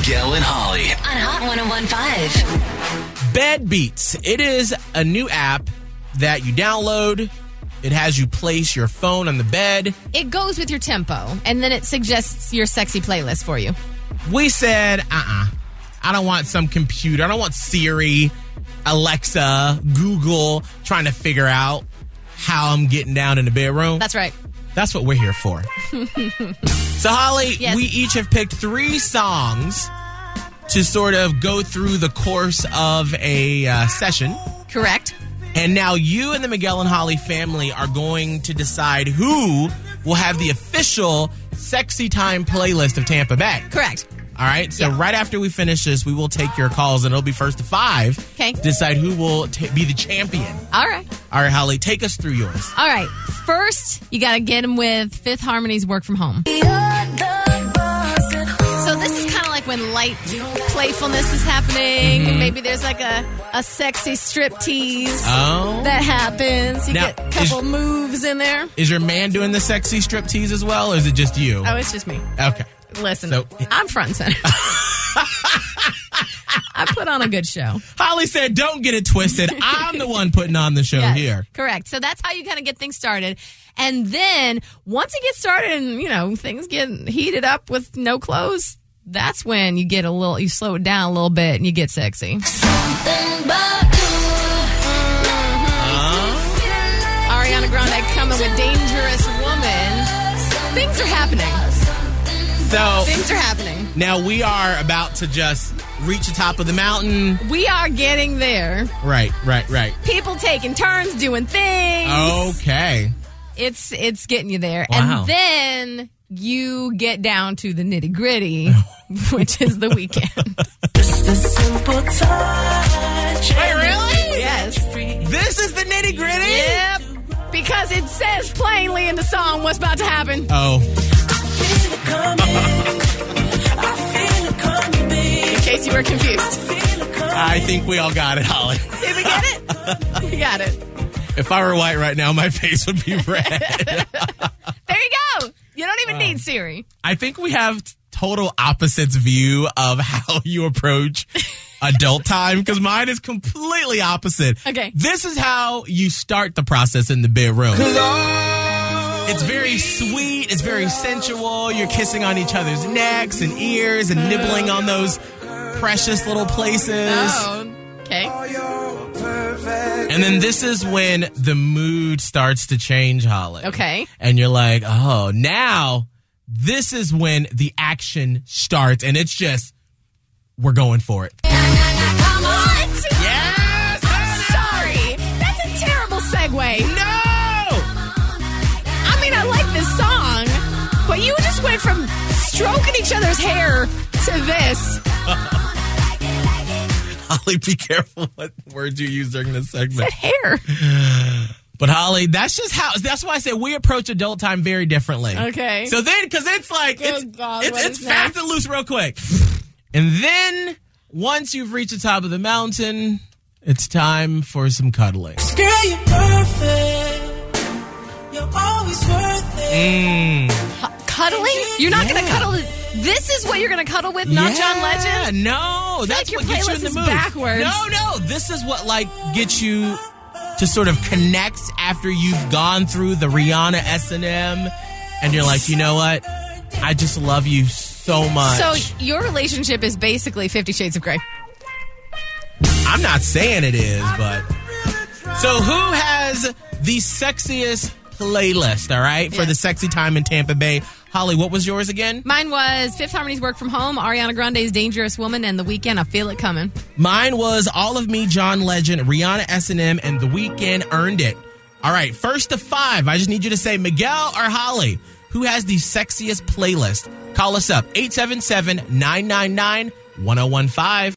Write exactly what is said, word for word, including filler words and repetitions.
Miguel and Holly on Hot one oh one point five. Bed Beats. It is a new app that you download. It has you place your phone on the bed. It goes with your tempo, and then it suggests your sexy playlist for you. We said, uh-uh. I don't want some computer. I don't want Siri, Alexa, Google trying to figure out how I'm getting down in the bedroom. That's right. That's what we're here for. So, Holly, yes. we each have picked three songs to sort of go through the course of a uh, session. Correct. And now you and the Miguel and Holly family are going to decide who will have the official Sexy Time playlist of Tampa Bay. Correct. All right, so Yeah. right after we finish this, we will take your calls, and it'll be first to five. Okay. To decide who will t- be the champion. All right. All right, Holly, take us through yours. All right. First, you got to get them with Fifth Harmony's Work From Home. So this is kind of like when light playfulness is happening. Mm-hmm. Maybe there's like a, a sexy strip tease Oh. that happens. You Now, get a couple is- moves in there. Is your man doing the sexy strip tease as well, or is it just you? Oh, it's just me. Okay. Listen, So- I'm front and center. I put on a good show. Holly said, don't get it twisted. I'm the one putting on the show Yes, here. correct. So that's how you kind of get things started. And then once it gets started and, you know, things get heated up with no clothes, that's when you get a little, you slow it down a little bit and you get sexy. Mm-hmm. Ariana Grande coming with Dangerous Woman. Things are happening. So Things are happening. now we are about to just reach the top of the mountain. We are getting there. Right, right, right. People taking turns doing things. Okay. It's it's getting you there. Wow. And then you get down to the nitty gritty, which is the weekend. Just a simple touch. Wait, really? Yes. This is the nitty gritty? Yep. Because it says plainly in the song what's about to happen. Oh. Feel it coming. I feel it coming, babe. In case you were confused. Feel it coming. I think we all got it, Holly. Did we get it? We got it. If I were white right now, my face would be red. There you go. You don't even need Siri. I think we have total opposites view of how you approach adult time, because mine is completely opposite. Okay. This is how you start the process in the bedroom. It's very sweet. It's very sensual. You're kissing on each other's necks and ears and nibbling on those precious little places. Oh, okay. And then this is when the mood starts to change, Holly. Okay. And you're like, oh, now this is when the action starts. And it's just, we're going for it. Come on. Yes! Sorry. That's a terrible segue. No! I mean, I like this song, but you just went from stroking each other's hair to this. Holly, be careful what words you use during this segment. That hair. But Holly, that's just how, that's why I said we approach adult time very differently. Okay. So then, because it's like, it's, Oh, God, it's, what it's is fast next? and loose real quick. And then, once you've reached the top of the mountain, it's time for some cuddling. Girl, you're perfect. You're always worth it. Mm. Cuddling? You're not going to Yeah. cuddle. This is what you're going to cuddle with, not Yeah, John Legend? No, that's like your what gets you in playlist the is mood. backwards. No, no, this is what like gets you to sort of connect after you've gone through the Rihanna S and M, and you're like, you know what? I just love you so much. So your relationship is basically Fifty Shades of Grey. I'm not saying it is, but so who has the sexiest playlist? All right, for Yes. the sexy time in Tampa Bay. Holly, what was yours again? Mine was Fifth Harmony's Work From Home, Ariana Grande's Dangerous Woman, and The Weeknd, I Feel It Coming. Mine was All of Me, John Legend, Rihanna S and M, and The Weeknd, Earned It. All right, first to five. I just need you to say Miguel or Holly. Who has the sexiest playlist? Call us up, eight seven seven, nine nine nine, one oh one five.